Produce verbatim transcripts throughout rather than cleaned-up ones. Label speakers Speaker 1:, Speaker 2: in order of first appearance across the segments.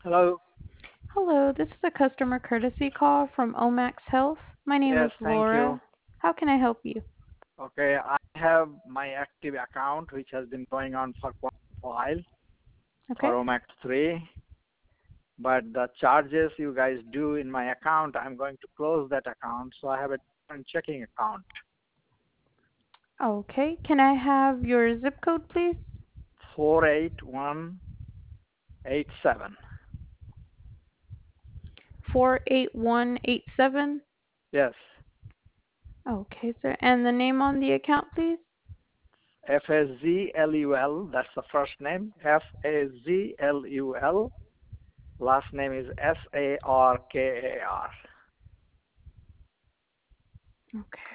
Speaker 1: Hello.
Speaker 2: Hello, this is a customer courtesy call from Omax Health. My name
Speaker 1: Yes,
Speaker 2: is
Speaker 1: thank you.
Speaker 2: Laura. How can I help you?
Speaker 1: Okay, I have my active account which has been going on for quite a while
Speaker 2: Okay.
Speaker 1: for Omax three, but the charges you guys do in my account, I'm going to close that account, so I have a different checking account.
Speaker 2: Okay. Can I have your zip code, please?
Speaker 1: four eight one eight seven.
Speaker 2: four eight one eight seven.
Speaker 1: Yes,
Speaker 2: Okay, sir. And the name on the account, please?
Speaker 1: F A Z L U L, that's the first name, F A Z L U L. Last name is S A R K A R.
Speaker 2: Okay.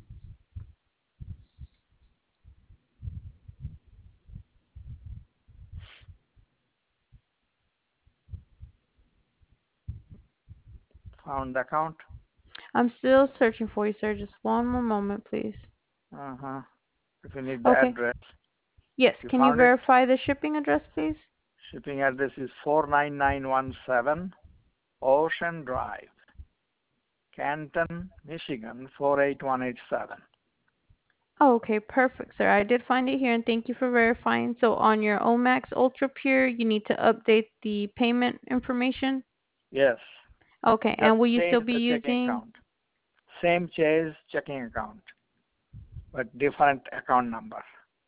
Speaker 1: Found the account?
Speaker 2: I'm still searching for you, sir. Just one more moment, please.
Speaker 1: Uh-huh. If you need the
Speaker 2: Okay.
Speaker 1: address.
Speaker 2: Yes.
Speaker 1: You
Speaker 2: Can you
Speaker 1: found it?
Speaker 2: verify the shipping address, please?
Speaker 1: Shipping address is four nine nine one seven Ocean Drive, Canton, Michigan four eight one eight seven.
Speaker 2: Oh, okay, perfect, sir. I did find it here, and thank you for verifying. So on your Omax Ultra Pure, you need to update the payment information.
Speaker 1: Yes.
Speaker 2: Okay,
Speaker 1: Just
Speaker 2: and will you
Speaker 1: change
Speaker 2: still be
Speaker 1: the checking
Speaker 2: using...
Speaker 1: account. Same chase checking account, but different account number.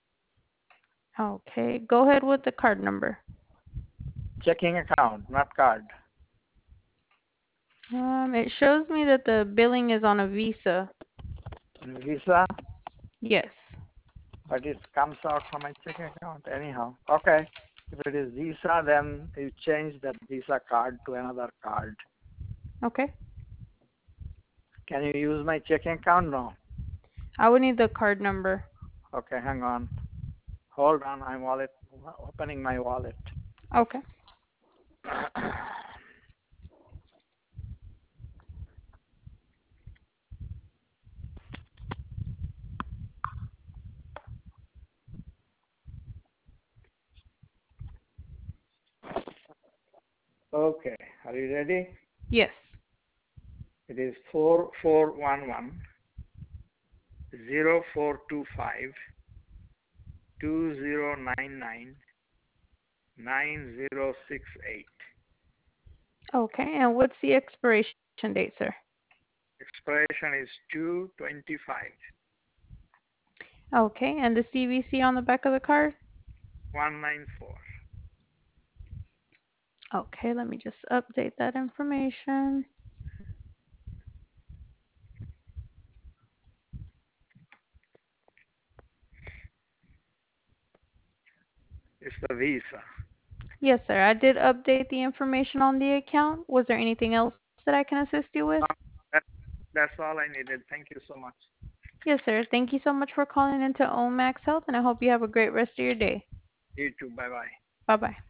Speaker 2: Okay, go ahead with the card number.
Speaker 1: Checking account, not card.
Speaker 2: Um, it shows me that the billing is on a Visa.
Speaker 1: Visa,
Speaker 2: Yes.
Speaker 1: but it comes out from my checking account anyhow. Okay. If it is Visa, then you change that Visa card to another card.
Speaker 2: Okay.
Speaker 1: Can you use my checking account? No.
Speaker 2: I would need the card number.
Speaker 1: Okay, hang on. Hold on, I'm wallet opening my wallet.
Speaker 2: Okay.
Speaker 1: Okay, are you ready?
Speaker 2: Yes.
Speaker 1: It is four four one one zero four two five two zero nine nine nine zero six eight.
Speaker 2: Okay, and what's the expiration date, sir?
Speaker 1: Expiration is two twenty-five.
Speaker 2: Okay, and the C V C on the back of the card?
Speaker 1: one nine four.
Speaker 2: Okay, let me just update that information.
Speaker 1: It's the Visa.
Speaker 2: Yes, sir. I did update the information on the account. Was there anything else that I can assist you with?
Speaker 1: Uh, that, that's all I needed. Thank you so much.
Speaker 2: Yes, sir. Thank you so much for calling into Omax Health, and I hope you have a great rest of your day.
Speaker 1: You too. Bye bye.
Speaker 2: Bye-bye.